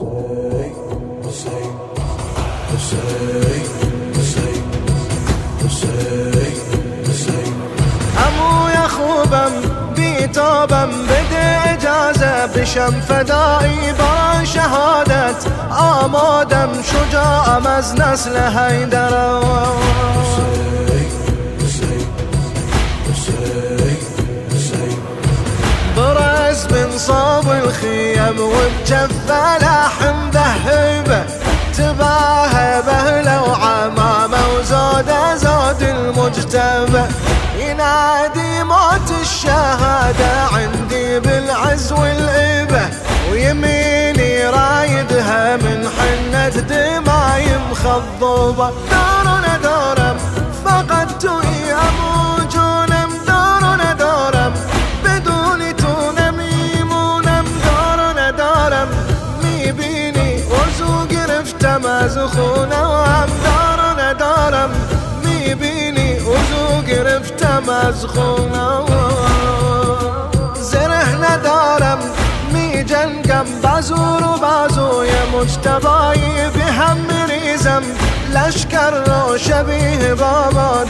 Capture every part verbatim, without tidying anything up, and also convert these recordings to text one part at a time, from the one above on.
عمویا خوبم بیتابم بده اجازه بشم فدایی با شهادت آمادم شجاعم از نسل حیدرم برز من صوب الخيم وبجف لحم ذهبه تباهى به لو عمامه وزود زود المجتبى ينادي موت الشهادة عندي بالعز والإبة ويميني رايدها من حنة دماي مخضوبة دارنا دارم فقدت يا موجونم دارنا دارم بدون تونم يمونم دارنا دارم ميبيني وزو قرفت مازخونا وهم دارنا دارم ميبيني وزو قرفت مازخونا زرهنا دارم می جنگم بازور و بازو یه مجتبایی به هم میریزم لشکر رو شبیه بابا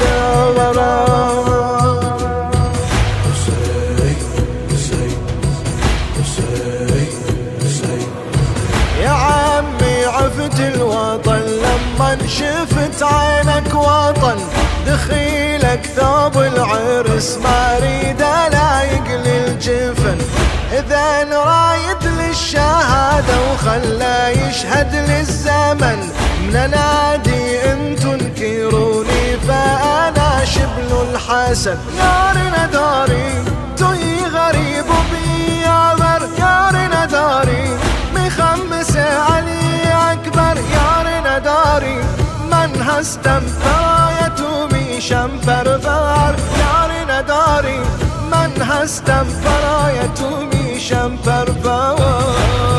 دارم يا عمي عفت الوطن لما شفت عينك وطن دخيلك ثوب العرس ما اريد لايق للجفن اذا رايد للشهادة وخلى يشهد للزمن من نادي انتو انكروني فانا شبل الحسن يارنا داري توي غريب وبيابر يارنا داري مخمس علي اكبر يارنا داري من هستم فراية ميشم فرفار يارنا داري من هستم فراية ميشم فرفار